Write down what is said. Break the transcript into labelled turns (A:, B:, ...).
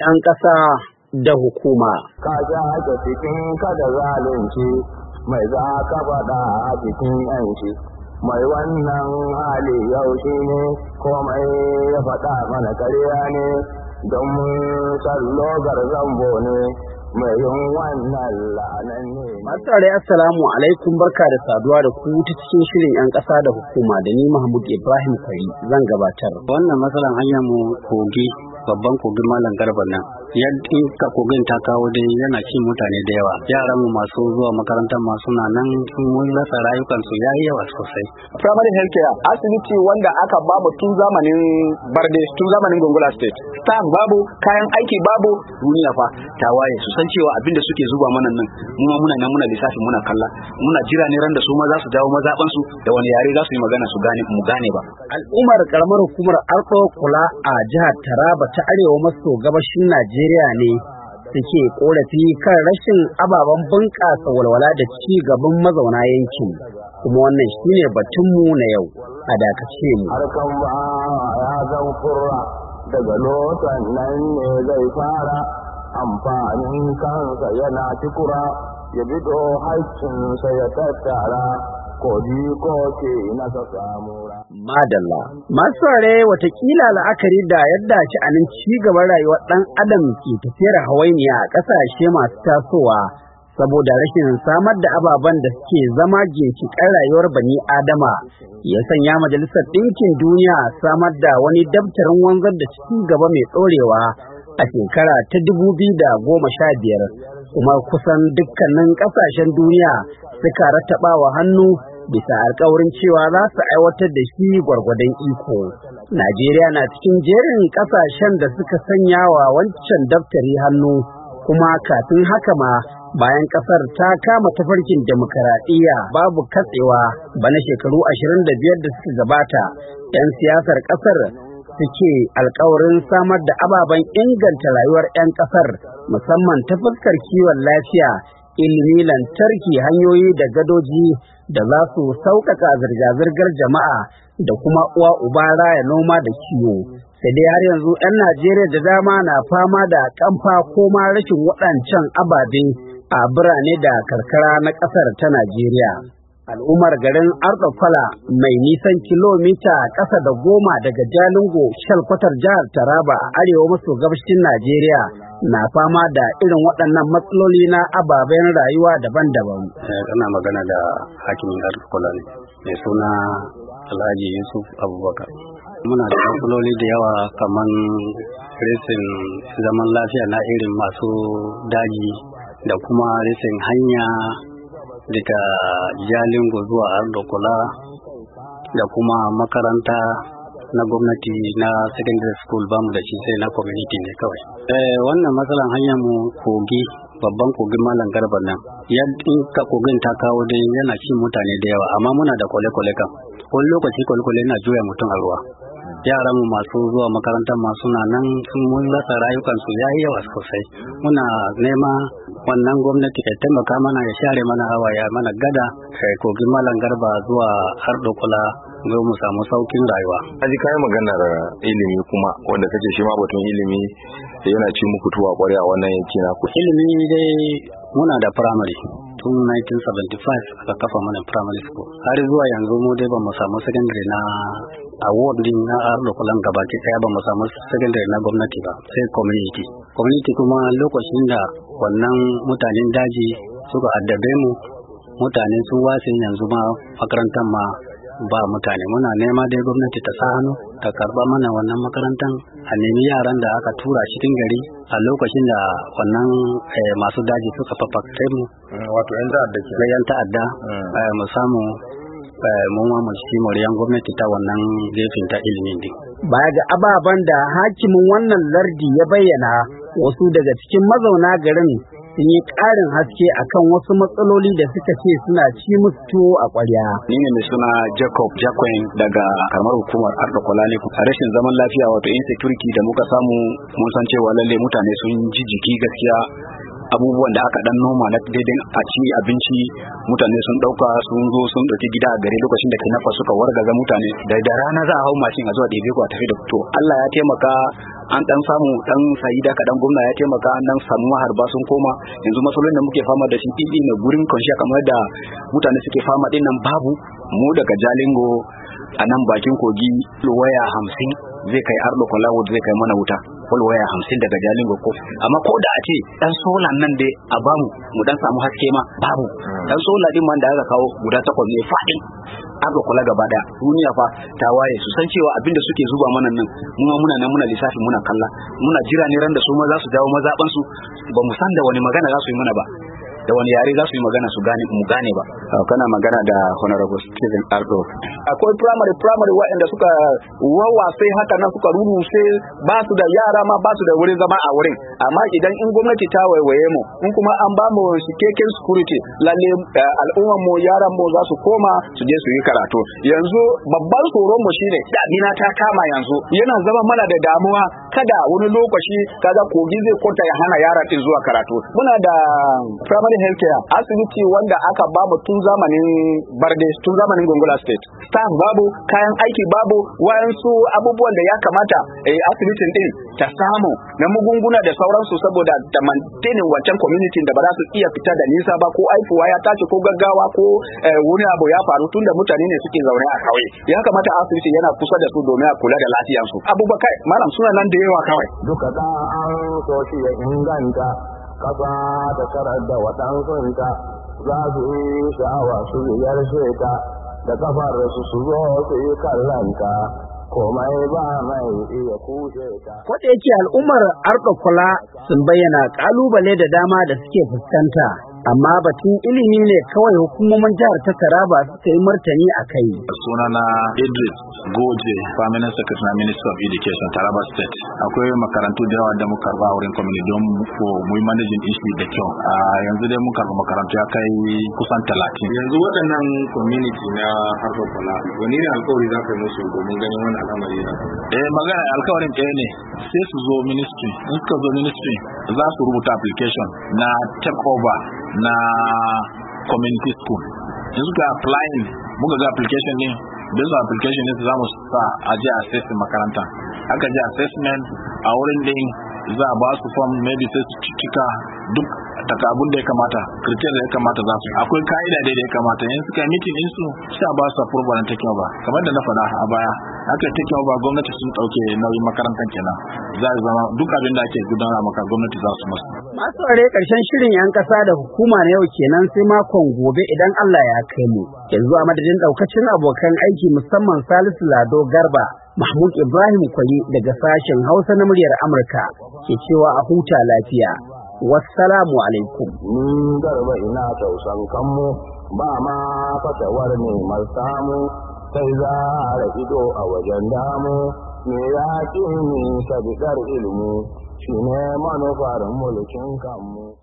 A: 'yan ƙasa da hukuma.
B: Ka ake cikin kada zalunci mai za ka faɗa a cikin yanci. Mai wannan hali yau shi ne komai ya faɗa mana karya ne don sallogar zambo ne mai yin wannan la'anan ne.
A: Masu tare assalamu alaikum, barka da saduwa da ku ta cikin shirin 'yan ƙasa da hukuma da ni Mahmud Ibrahim Kwari zan gabatar.
C: Wannan matsalan hanyar mu kogi babban kogin Malam Garba nan yadda kogin ta kawo dai yana cin mutane da yawa. Yaran mu masu zuwa makarantar masu na nan sun rasa rayukansu yayi yawa sosai.
D: Primary health care asibiti wanda aka babu tun zamanin Barde, tun zamanin Gongola state. Staff babu, kayan aiki babu, duniya fa ta waye su san cewa abinda suke zuba mana nan mu ma muna nan muna lissafi muna kalla. Muna jira ne ran da su ma za su dawo mazaban su da wani yare za su yi magana su gane mu gane ba.
A: Al'ummar karamar hukumar Arko Kula a jihar Taraba ta arewa maso gabashin Najeriya ne suke korafi kan rashin ababen bunƙasa walwala da ci gaban mazauna yankin, kuma wannan shine batunmu na yau. A dakace mu.
B: Harkan ba ya zan kurra daga lotan nan ne zai fara amfanin kansa yana cikura ya bido haƙƙinsa ya tattara.
A: Madalla. Masu saurare watakila la'akari da yadda sha'anin ci gaban rayuwar ɗan adam ke tafiyar hawainiya a ƙasashe masu tasowa saboda rashin samar da ababen da suke zama ginshiƙar rayuwar bani adama ya sanya Majalisar Ɗinkin Duniya samar da wani daftarin wanzar da ci gaba mai ɗorewa a shekara ta 2015, kuma kusan dukkanin ƙasashen duniya suka rattaba wa hannu bisa alkawarin cewa za su aiwatar da shi gwargwadon iko. Najeriya na cikin jerin kasashen da suka sanya wa wancan daftari hannu, kuma kafin haka ma bayan kasar ta kama tafarkin demokaradiyya babu katsewa bana shekaru 25 da suka gabata, 'yan siyasar kasar suke alkawarin samar da ababen inganta rayuwar 'yan kasar musamman ta fuskar kiwon lafiya, ilimi, lantarki, hanyoyi da gadoji da za su sauƙaƙa zirga-zirgar jama'a da kuma uwa uba raya noma da kiwo. Sai dai har yanzu 'yan Najeriya da dama na fama da kamfa ko ma rashin waɗancan ababe a birane da karkara na ƙasar ta Najeriya. Al'ummar garin Arɗofala mai nisan kilomita ƙasa da 10 daga Jalingo shalkwatar jihar Taraba a arewa maso gabashin Najeriya na fama da irin waɗannan matsaloli na ababen rayuwa daban-daban.
C: Ana magana da hakimin Arɗofala ne mai suna Alhaji Yusuf Abubakar. Muna da matsaloli da yawa kamar rashin zaman lafiya na irin masu daji da kuma rashin hanya daga Jalingo zuwa Arɗofala da kuma makaranta na gwamnati na secondary school bamu da shi sai na community ne kawai. Wannan matsalan hanyar mu kogi babban kogin Malam Garba nan yadda kogin ta kawo dai yana cin mutane da yawa, amma muna da kwale-kwale kan wani lokaci kwale-kwale na juya mutum a ruwa. Yaran mu masu zuwa makarantar masu na nan sun rasa rayukansu yayi yawa sosai. Muna nema wannan gwamnati ya taimaka mana ya share mana hawa ya mana gada kogin Malam Garba zuwa Arɗofala don mu samu saukin rayuwa.
D: Aji kai maganar ilimi kuma wanda kace shi ma batun ilimi yana ci muku tuwa ƙwarya a wannan yanki na ku.
C: Ilimi dai muna da primary tun 1975 aka kafa mana primary school. Har zuwa yanzu mu dai ba mu samu secondary na award din na Arɗofala gabaki ɗaya, ba mu samu secondary na gwamnati ba, sai community. Community kuma lokacin da wannan mutanen daji suka addabe mu, mutane sun wase yanzu ma makarantar ma ba mutane. Muna nema dai gwamnati ta sa hannu ta karba mana wannan makarantar, a nemi yaran da aka tura cikin gari a lokacin da wannan masu daji suka fafakta mu,
D: wato yan
C: ta'adda mu samu mu ma mu ci moriyan gwamnati ta wannan gefen ta ilimin din.
A: Baya ga ababen da hakimin wannan lardi ya bayyana, wasu daga cikin mazauna garin sun yi ƙarin haske akan wasu matsaloli da suka ce suna ci musu tuwo a ƙwarya.
D: Ni ne mai suna Jacob Jacquin daga karamar hukumar Arɗofala ne. A rashin zaman lafiya wato insecurity da muka samu mun san cewa lalle mutane sun ji jiki gaskiya abubuwan da aka dan noma na daidai a ci abinci mutane sun dauka sun zo sun dauki gida a gari lokacin da kinafa suka wargaza mutane da rana za a hau mashin a zuwa ɗebe ku a tafi da to Allah ya taimaka an dan samu dan sayida kadan gwamna ya taimaka an dan samu maharba sun koma yanzu matsalolin da muke fama da shi ɗiɗi ne gurin kwanciya kamar da mutane suke fama din nan babu mu daga Jalingo a nan bakin kogi waya 50 zai kai Ardo Kolawud zai kai mana wuta waya 50 daga Jalingo ko amma ko da a ce dan sola nan dai a bamu mu dan samu haske ma babu dan sola din man da aka kawo guda 8 ne fadin Ardo Kola gaba daya duniya fa ta waye su san cewa abinda suke zuba mana nan mu muna nan muna lissafi muna kalla muna jira ne ran da su ma za su dawo mazaban su ba mu san da wani magana za su yi mana ba da wani yare za su yi magana su gane mu gane ba kana magana da Honorable Stephen Ardo akwai primary waɗanda suka wawasai haka nan suka ruruse ba su da yara ma ba su da wurin zama a wurin amma idan in gwamnati ta waiwaye mu in kuma an ba mu cikakken security lalle al'umman mu yaran mu za su koma su je su yi karatu yanzu babban tsoron mu shine damina ta kama yanzu yana zama mana da damuwa kada wani lokaci kaga kogi zai kwanta ya hana yaran din zuwa karatu muna da primary health care asibiti wanda aka bamu tun zamanin Barde tun zamanin Gongola State staff babu kayan aiki babu wayansu abubuwan da ya kamata asibitin din ta samu na magunguna da sauransu saboda da maintaining wancan community da ba za su iya fita da nisa ba ko aifuwa ya tashi ko gaggawa ko wani abu ya faru tunda mutane ne suke zaune a kauye ya kamata asibiti yana kusa da su domin a kula da lafiyarsu abubakar malam suna nan da yawa kawai
B: duka da an so shi ya inganta kasa ta tarar da waɗansunta za su yi sha'awa su ziyarce ta da kafar su zo su yi kallanta komai ba mai iya kushe ta.
A: Kwada yake al'ummar Ardo Kola sun bayyana kalubale da dama da suke fuskanta, amma batun ilimi ne kawai hukumomin jihar ta Taraba suka yi martani a kai.
E: Sunana Idris Goje, Permanent Secretary na Ministry of Education, Taraba State. Akwai makarantu da yawa da muka karba a wurin community don mu yi managing issue da kyau. Yanzu dai mun karba makarantu ya kai kusan 30.
F: Yanzu waɗannan community na Ardo Kola, wani ne alƙawari za ka yi musu domin ganin wani al'amari na?
E: Magana alƙawarin ɗaya ne, sai su zo ministry. In suka zo ministry, za su rubuta application na take over na community school. In suka applying, muka ga application ne, based on application ne za mu sa a je assessment makaranta. Aka je assessment a wurin din za a ba su form maybe sai su cika duk daga abun da ya kamata, criteria da ya kamata za su. Akwai ka'ida da ya kamata, in suka meeting din su sai a ba su approval na take over. Kamar da na faɗa a baya, aka take over gwamnati sun ɗauke nauyin makarantar kenan. Za a zama duk abin da ake gudanar maka gwamnati za su masu.
A: Masu ware ƙarshen shirin 'yan ƙasa da hukuma na yau kenan sai makon gobe idan Allah ya kai mu. Yanzu a madadin ɗaukacin abokan aiki musamman Salisu Lado Garba, Mahmud Ibrahim Kwali daga sashen Hausa na muryar Amurka ke cewa a huta lafiya. Wassalamu alaikum.
B: Ni Garba ina tausan kanmu ba ma fatawar neman samu sai za a ido a wajen damu me ya ƙi ni sabidar ilimi shi ne manufar mulkin kanmu.